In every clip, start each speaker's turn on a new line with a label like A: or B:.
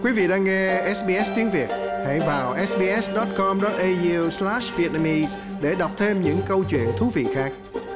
A: Quý vị đang nghe SBS tiếng Việt. Hãy vào sbs.com.au/vietnamese để đọc thêm những câu chuyện thú vị khác.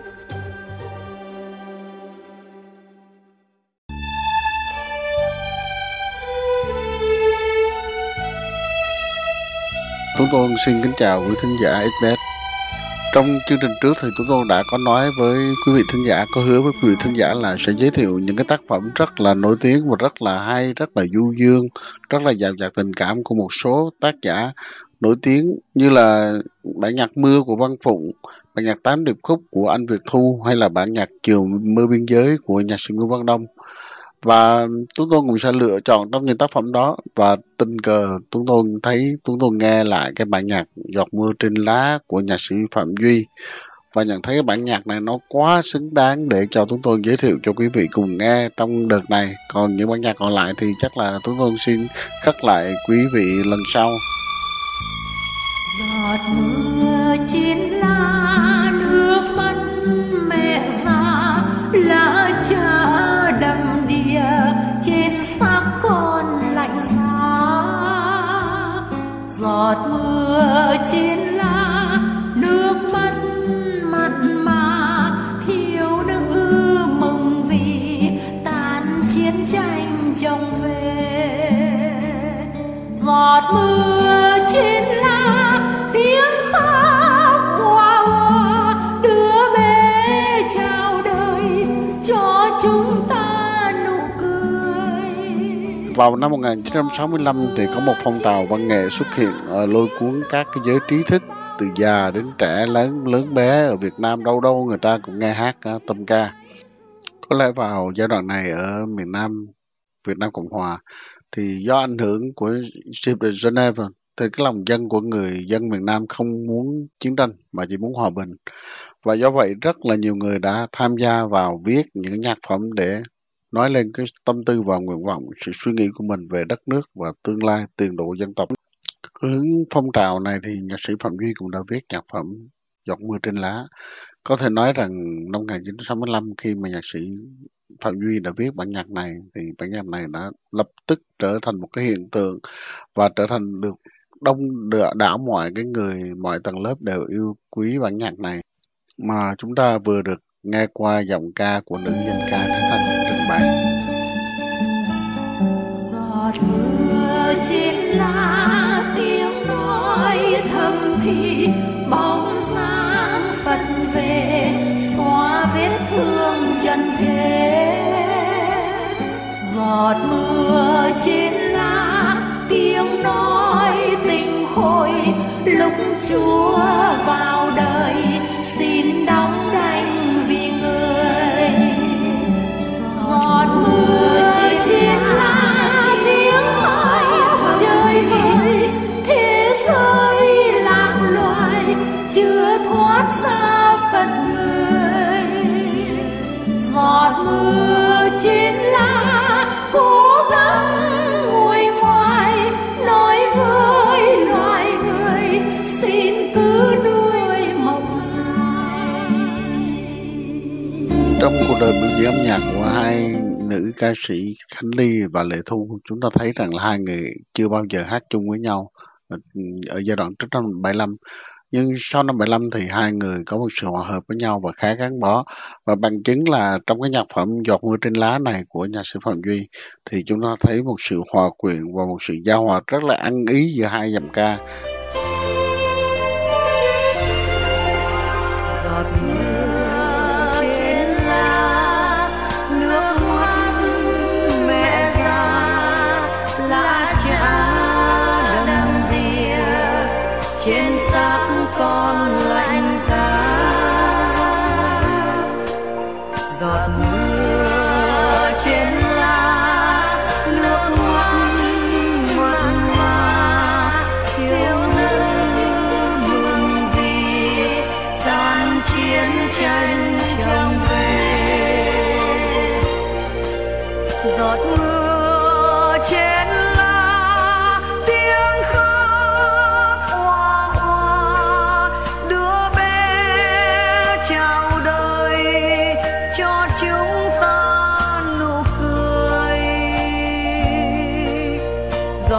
B: Chúng tôi xin kính chào quý thính giả SBS. Trong chương trình trước thì chúng tôi đã có nói với quý vị thính giả, có hứa với quý vị thính giả là sẽ giới thiệu những cái tác phẩm rất là nổi tiếng và rất là hay, rất là du dương, rất là dạo dạt tình cảm của một số tác giả nổi tiếng như là bản nhạc Mưa của Văn Phụng, bản nhạc 8 điệp khúc của anh Việt Thu hay là bản nhạc Chiều Mưa Biên Giới của nhạc sĩ Nguyễn Văn Đông. Và chúng tôi cũng sẽ lựa chọn trong những tác phẩm đó, và tình cờ chúng tôi nghe lại cái bản nhạc Giọt Mưa Trên Lá của nhạc sĩ Phạm Duy, và nhận thấy cái bản nhạc này nó quá xứng đáng để cho chúng tôi giới thiệu cho quý vị cùng nghe trong đợt này. Còn những bản nhạc còn lại thì chắc là chúng tôi xin khắc lại quý vị lần sau.
C: Giọt mưa trên lá, nước mắt mẹ già, lá cha đầm đìa trên xác con lạnh giá. Giọt mưa trên lá, nước mắt mặn mà, thiếu nữ mừng vì tàn chiến tranh chồng về. Giọt mưa trên lá, tiếng khóc hoa hoa, đứa bé chào đời cho chúng ta nụ cười.
B: Vào năm 1965 thì có một phong trào văn nghệ xuất hiện lôi cuốn các cái giới trí thức từ già đến trẻ, lớn bé ở Việt Nam, đâu đâu người ta cũng nghe hát tâm ca. Có lẽ vào giai đoạn này ở miền Nam Việt Nam Cộng Hòa thì do ảnh hưởng của Hiệp định Geneva thì cái lòng dân của người dân miền Nam không muốn chiến tranh mà chỉ muốn hòa bình, và do vậy rất là nhiều người đã tham gia vào viết những nhạc phẩm để nói lên cái tâm tư và nguyện vọng, sự suy nghĩ của mình về đất nước và tương lai tiền đồ dân tộc. Hướng phong trào này thì nhạc sĩ Phạm Duy cũng đã viết nhạc phẩm Giọt Mưa Trên Lá. Có thể nói rằng năm 1965 khi mà nhạc sĩ Phạm Duy đã viết bản nhạc này thì bản nhạc này đã lập tức trở thành một cái hiện tượng và trở thành được đảo mọi cái người, mọi tầng lớp đều yêu quý bản nhạc này, mà chúng ta vừa được nghe qua giọng ca của nữ danh ca Thế Thanh trình bày.
C: Giọt mưa trên lá, tiếng nói thầm thì, bóng dáng phật về xóa vết thương chân thế. Giọt mưa trên lá, tiếng nói tình khôi, lúc Chúa vào đời xin đóng đành vì người. Giọt mưa trên lá, tiếng hỏi trời vơi, thế giới lạc loài chưa thoát ra phận người. Giọt mưa trên lá, cố gắng ngồi ngoài, nói với loài người xin cứ nuôi mộng dài.
B: Trong cuộc đời biểu diễn âm nhạc của hai nữ ca sĩ Khánh Ly và Lệ Thu, chúng ta thấy rằng là hai người chưa bao giờ hát chung với nhau ở giai đoạn trước năm 75. Nhưng sau năm 75 thì hai người có một sự hòa hợp với nhau và khá gắn bó. Và bằng chứng là trong cái nhạc phẩm Giọt Mưa Trên Lá này của nhạc sĩ Phạm Duy thì chúng ta thấy một sự hòa quyện và một sự giao hòa rất là ăn ý giữa hai giọng ca.
C: Giọt mưa trên lá, nước mắt mẹ già, lá cha đầm đìa trên xác con lạnh giá. Giọt mưa trên lá, nước mắt mặn mà, thiếu nữ mừng vì tan chiến tranh chồng về. Giọt mưa trên lá, tiếng khóc hoa hoa, đứa bé chào đời cho chúng ta nụ cười.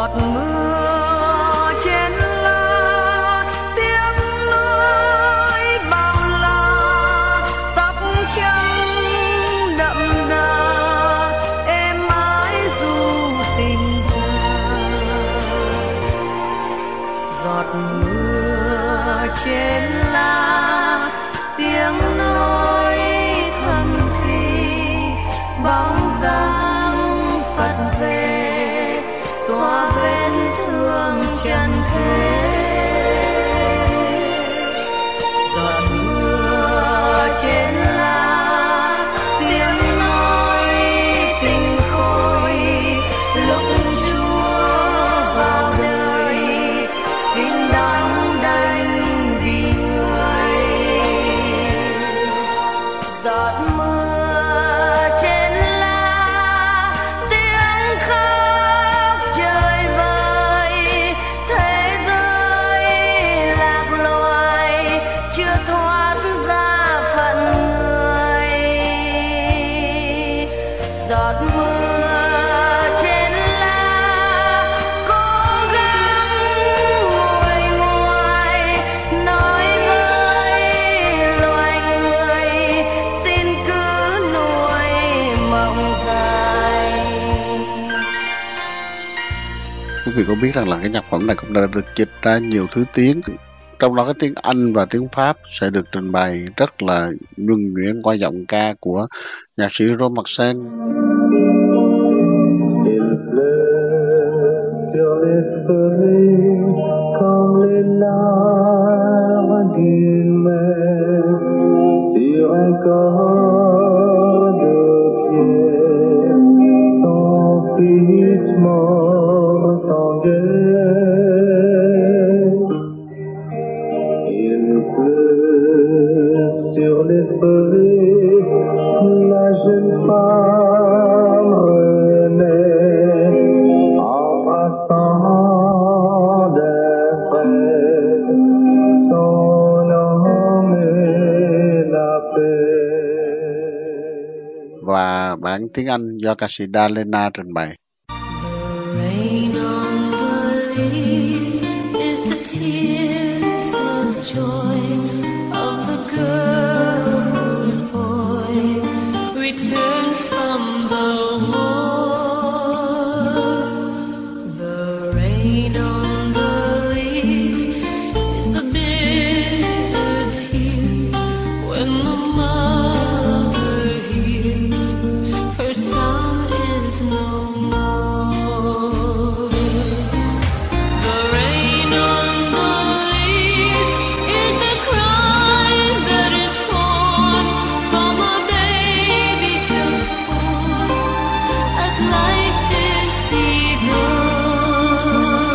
C: giọt mưa trên lá, cố gắng nguôi ngoai nói với loài người xin cứ nuôi mộng dài.
B: Quý vị có biết rằng là cái nhạc phẩm này cũng đã được dịch ra nhiều thứ tiếng, trong đó cái tiếng Anh và tiếng Pháp sẽ được trình bày rất là nhuần nhuyễn qua giọng ca của nhạc sĩ Ron Marcel.
D: Sur les feuilles, la jeune femme renaît en passant d'un frère son nom est la paix.
B: Và bản tiếng Anh do ca sĩ Dalena trình bày.
C: Rain on the leaves is the tears of joy of the girl whose boy returns from the war. The rain on the leaves is the bitter tears when the mother hears her son is no more. The rain on the leaves is the cry that is torn from a baby just born as life is begun.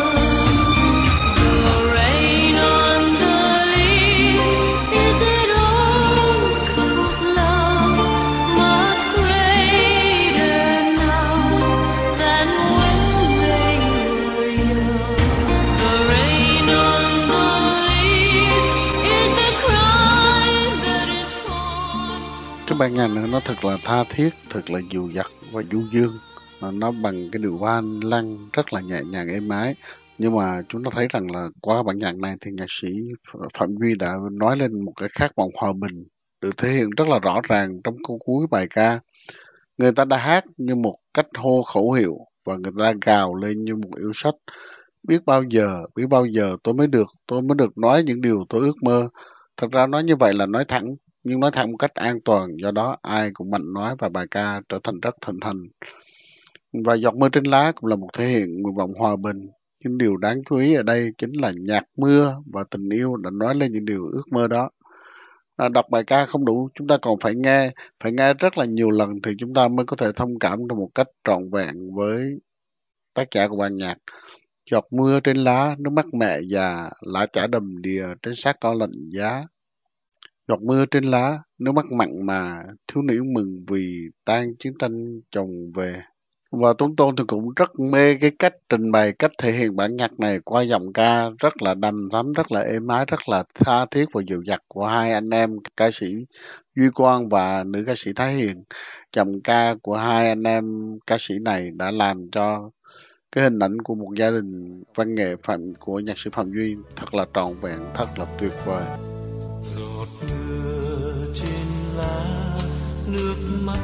C: The rain on the leaves is it old couple's love much greater now than when they were young. The rain on the leaves is the cry that is torn.
B: Cái bản nhạc này nó thật là tha thiết, thật là dịu dặt và du dương. Nó bằng cái điệu van lăng rất là nhẹ nhàng êm ái. Nhưng mà chúng ta thấy rằng là qua bản nhạc này thì nhạc sĩ Phạm Duy đã nói lên một cái khát vọng hòa bình, được thể hiện rất là rõ ràng trong câu cuối bài ca. Người ta đã hát như một cách hô khẩu hiệu và người ta gào lên như một yêu sách. Biết bao giờ tôi mới được nói những điều tôi ước mơ. Thật ra nói như vậy là nói thẳng, nhưng nói thẳng một cách an toàn, do đó ai cũng mạnh nói và bài ca trở thành rất thịnh hành. Và giọt mưa trên lá cũng là một thể hiện nguyện vọng hòa bình. Nhưng điều đáng chú ý ở đây chính là nhạc mưa và tình yêu đã nói lên những điều ước mơ đó. Đọc bài ca không đủ, chúng ta còn phải nghe rất là nhiều lần thì chúng ta mới có thể thông cảm được một cách trọn vẹn với tác giả của bản nhạc. Giọt mưa trên lá, nước mắt mẹ già, lá chả đầm đìa trên xác con lạnh giá. Giọt mưa trên lá, nước mắt mặn mà, thiếu nữ mừng vì tan chiến tranh chồng về. Và Tuấn Tôn thì cũng rất mê cái cách trình bày, cách thể hiện bản nhạc này qua giọng ca rất là đầm thắm, rất là êm ái, rất là tha thiết và dịu dặt của hai anh em ca sĩ Duy Quang và nữ ca sĩ Thái Hiền. Giọng ca của hai anh em ca sĩ này đã làm cho cái hình ảnh của một gia đình văn nghệ của nhạc sĩ Phạm Duy thật là trọn vẹn, thật là tuyệt vời.
D: Giọt mưa trên lá, nước mắt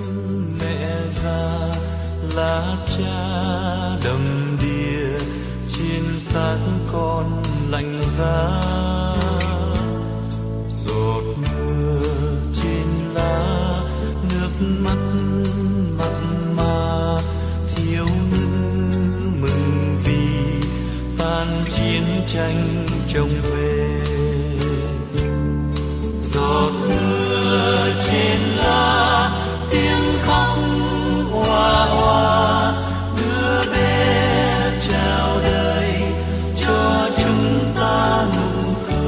D: mẹ già, lá cha đầm đìa trên xác con lạnh giá. Giọt mưa trên lá, nước mắt mặn mà, thiếu nữ mừng vì tan chiến tranh chồng về. Giọt mưa trên lá, tiếng khóc hoa hoa, đứa bé chào đời cho chúng ta nụ cười.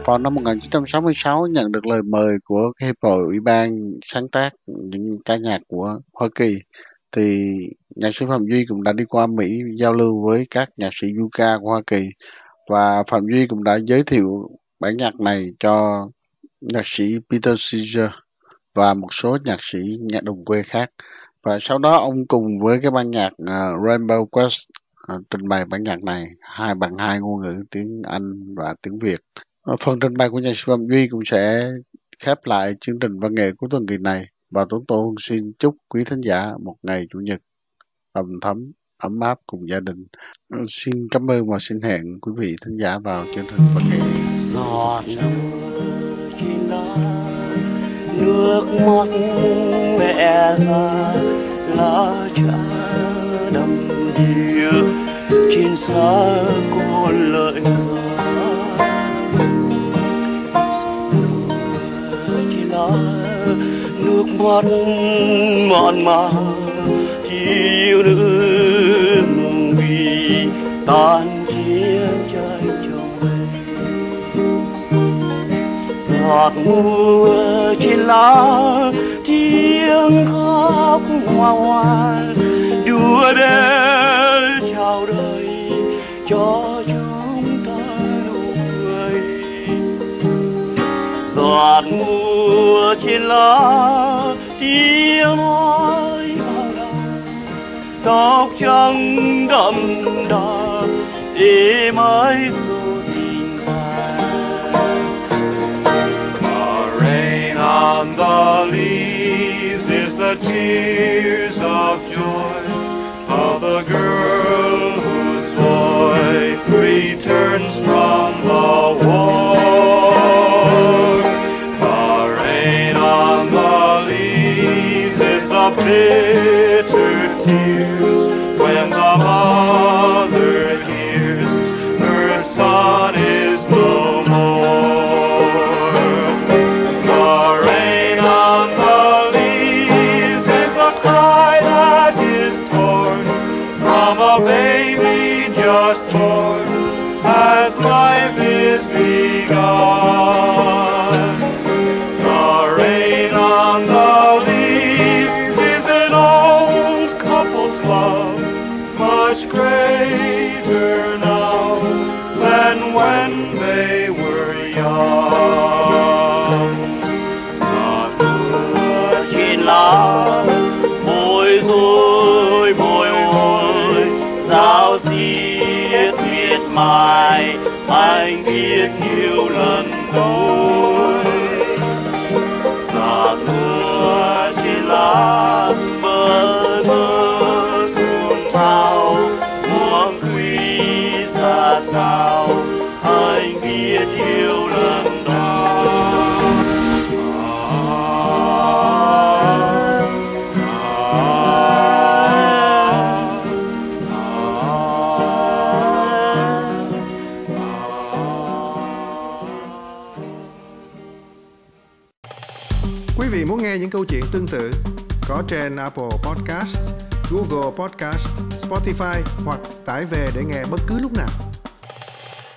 B: vào năm 1966 nhận được lời mời của cái Hiệp hội Ủy ban sáng tác những ca nhạc của Hoa Kỳ, thì nhạc sĩ Phạm Duy cũng đã đi qua Mỹ giao lưu với các nhạc sĩ du ca của Hoa Kỳ, và Phạm Duy cũng đã giới thiệu bản nhạc này cho nhạc sĩ Peter Seeger và một số nhạc sĩ nhạc đồng quê khác. Và sau đó ông cùng với cái ban nhạc Rainbow Quest trình bày bản nhạc này bằng hai ngôn ngữ, tiếng Anh và tiếng Việt. Phần trình bày của nhạc sĩ Phạm Duy cũng sẽ khép lại chương trình văn nghệ của tuần kỳ này, và Tuấn Tôn xin chúc quý thính giả một ngày Chủ nhật đầm thấm ấm áp cùng gia đình. Xin cảm ơn và xin hẹn quý vị thính giả vào chương trình văn nghệ.
D: Giọt mưa trên lá, nước mắt mẹ ra lá trà đầm đìa, trên xa con lợi gió. Trên lá nước mắt mặn mà chiều nước vì tan chiến tranh trong giọt mưa trên lá, tiếng khóc hoa hoa đùa để chào đời cho chúng ta nụ cười. Giọt mưa trên lá, tiếng nói bao la, tóc trắng đậm đà êm ái dù tình dài. On the leaves is the tears of joy of the girl whose boy returns from the war. The rain on the leaves is the bitter tears when the mother hears her son is no more. A baby just born as life is begun. The rain on the leaves is an old couple's love, much greater now than when they were young. Giọt mưa trên lá, bối rối bồi hồi, giáo xiết miệt mài, anh viết nhiều lần thôi. Giọt mưa trên lá, bờ mơ xôn xao, muôn quy ra sao, anh viết nhiều lần đó.
A: Quý vị muốn nghe những câu chuyện tương tự có trên Apple Podcast, Google Podcast, Spotify hoặc tải về để nghe bất cứ lúc nào.